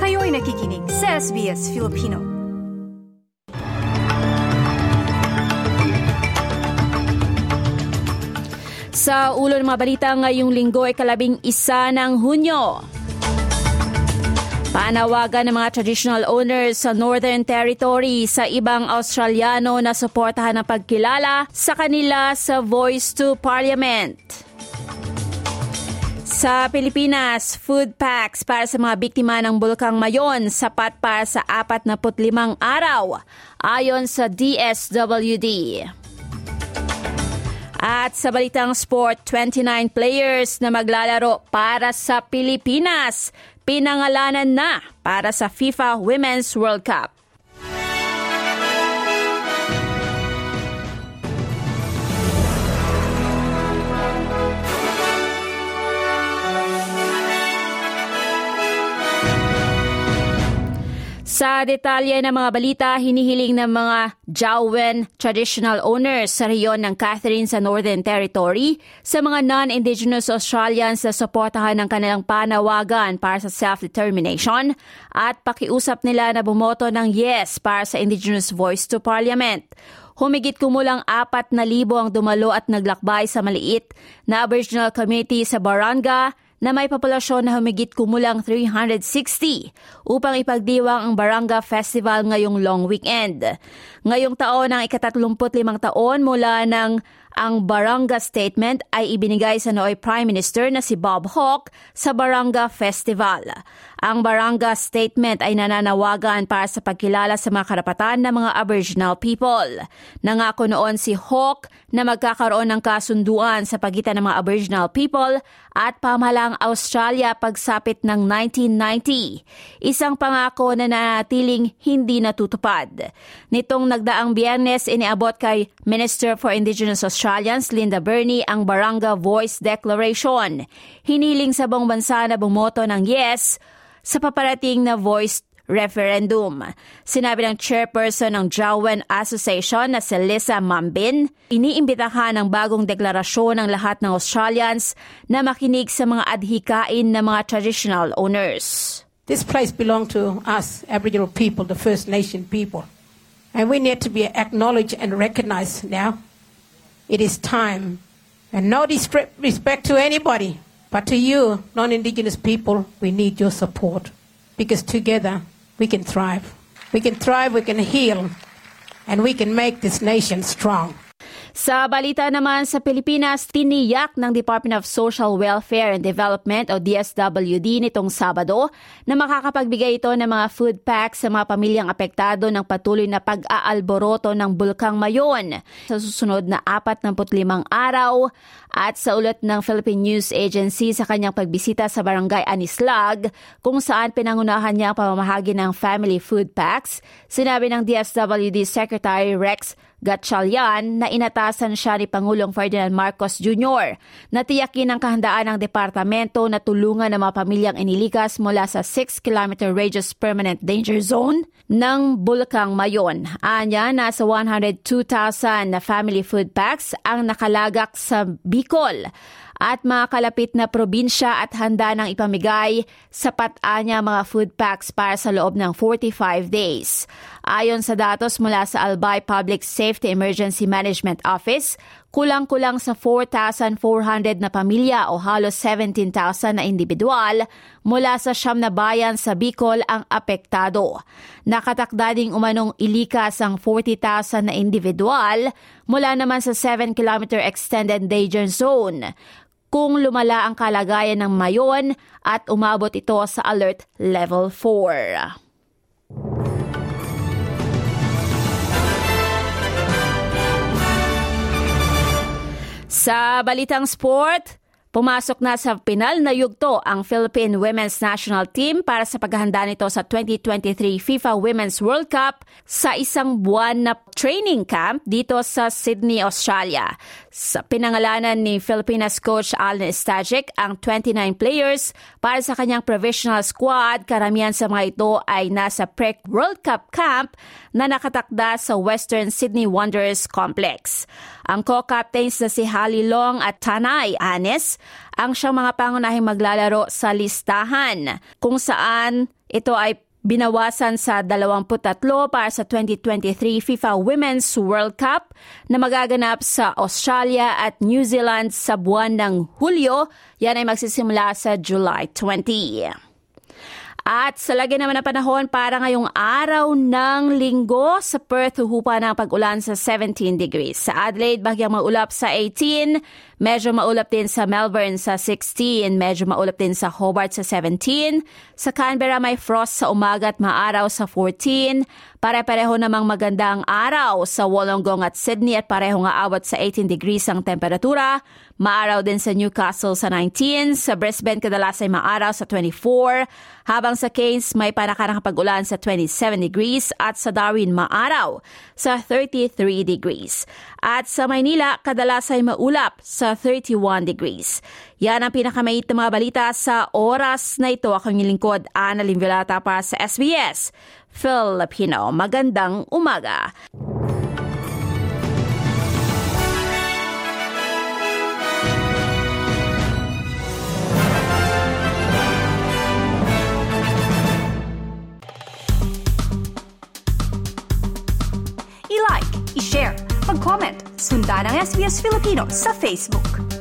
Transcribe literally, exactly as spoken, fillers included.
Kayo'y nakikinig sa S B S Filipino. Sa ulo ng mga balita ngayong linggo ay kalabing isa ng Hunyo. Panawagan ng mga traditional owners sa Northern Territory sa ibang Australiano na suportahan ang pagkilala sa kanila sa Voice to Parliament. Sa Pilipinas, food packs para sa mga biktima ng Bulkang Mayon sapat para sa apat na limang araw, ayon sa D S W D. At sa balitang sport, twenty-nine players na maglalaro para sa Pilipinas, pinangalanan na para sa FIFA Women's World Cup. Sa detalye ng mga balita, hinihiling ng mga Jawoyn traditional owners sa rehiyon ng Catherine sa Northern Territory sa mga non-Indigenous Australians na suportahan ng kanilang panawagan para sa self-determination at pakiusap nila na bumoto ng yes para sa Indigenous Voice to Parliament. Humigit kumulang apat na libo ang dumalo at naglakbay sa maliit na Aboriginal community sa Baranga na may populasyon na humigit kumulang three hundred sixty upang ipagdiwang ang Baranga Festival ngayong long weekend. Ngayong taon ang ikatatlumput limang taon mula ng ang Baranga Statement ay ibinigay sa nooy Prime Minister na si Bob Hawke sa Baranga Festival. Ang Baranga Statement ay nananawagan para sa pagkilala sa mga karapatan ng mga Aboriginal people. Nangako noon si Hawke na magkakaroon ng kasunduan sa pagitan ng mga Aboriginal people at pamahalaang Australia pagsapit ng nineteen ninety. Isang pangako na nanatiling hindi natutupad. Nitong nagdaang Biyernes, iniabot kay Minister for Indigenous Australians Linda Burney ang Baranga Voice Declaration. Hiniling sa buong bansa na bumoto ng yes sa paparating na voice referendum. Sinabi ng chairperson ng Jawoyn Association na si Lisa Mambin, iniimbitahan ng bagong deklarasyon ng lahat ng Australians na makinig sa mga adhikain ng mga traditional owners. This place belongs to us, Aboriginal people, the First Nation people. And we need to be acknowledged and recognized now. It is time. And no disrespect to anybody, but to you, non-Indigenous people, we need your support. Because together, we can thrive. We can thrive, we can heal, and we can make this nation strong. Sa balita naman sa Pilipinas, tiniyak ng Department of Social Welfare and Development o D S W D nitong Sabado na makakapagbigay ito ng mga food packs sa mga pamilyang apektado ng patuloy na pag-aalboroto ng Bulkang Mayon sa susunod na apat na limang araw. At sa ulat ng Philippine News Agency sa kanyang pagbisita sa Barangay Anislag, kung saan pinangunahan niya ang pamamahagi ng family food packs, sinabi ng D S W D Secretary Rex Gatchalian na inatasan siya ni Pangulong Ferdinand Marcos Junior na tiyakin ang kahandaan ng departamento na tulungan ang mga pamilyang inilikas mula sa six kilometer radius permanent danger zone ng Bulkang Mayon. Anya, nasa one hundred two thousand na family food packs ang nakalagak sa Bicol at mga kalapit na probinsya at handa ng ipamigay sapat anya mga food packs para sa loob ng forty-five days. Ayon sa datos mula sa Albay Public Safety Emergency Management Office, kulang-kulang sa four thousand four hundred na pamilya o halos seventeen thousand na individual mula sa siyam na bayan sa Bicol ang apektado. Nakatakda ding umanong ilikas ang forty thousand na individual mula naman sa seven kilometer extended danger zone kung lumala ang kalagayan ng Mayon at umabot ito sa Alert Level four. Sa balitang sport, pumasok na sa pinal na yugto ang Philippine Women's National Team para sa paghahanda nito sa twenty twenty-three FIFA Women's World Cup sa isang buwan na training camp dito sa Sydney, Australia. Sa pinangalanan ni Filipinas coach Alan Estajic ang twenty-nine players para sa kanyang provisional squad. Karamihan sa mga ito ay nasa pre-World Cup camp na nakatakda sa Western Sydney Wanderers Complex. Ang co-captains na si Hali Long at Tanay Anes ang siyang mga pangunahing maglalaro sa listahan kung saan Ito ay binawasan sa dalawamputatlo para sa twenty twenty-three FIFA Women's World Cup na magaganap sa Australia at New Zealand sa buwan ng Hulyo. Yan ay magsisimula sa July twentieth. At sa lagi naman na panahon para ngayong araw ng linggo, sa Perth huhupa ng pag-ulan sa seventeen degrees. Sa Adelaide, bagyang maulap sa eighteen. Medyo maulap din sa Melbourne sa sixteen. Medyo maulap din sa Hobart sa seventeen. Sa Canberra may frost sa umaga at maaraw sa fourteen. Pare-pareho namang magandang araw sa Wollongong at Sydney at pareho nga abot sa eighteen degrees ang temperatura. Maaraw din sa Newcastle sa nineteen. Sa Brisbane kadalas ay maaraw sa twenty-four. Habang sa Cairns may panakarang pag-ulan sa twenty-seven degrees at sa Darwin maaraw sa thirty-three degrees. At sa Maynila kadalas ay maulap sa thirty-one degrees. Yan ang pinakamait na mga balita sa oras na ito. Ako yung lingkod, Ana Limvilata para sa S B S Filipino. Magandang umaga. I-like, i-share, mag-comment, sundan ang S B S Filipino sa Facebook.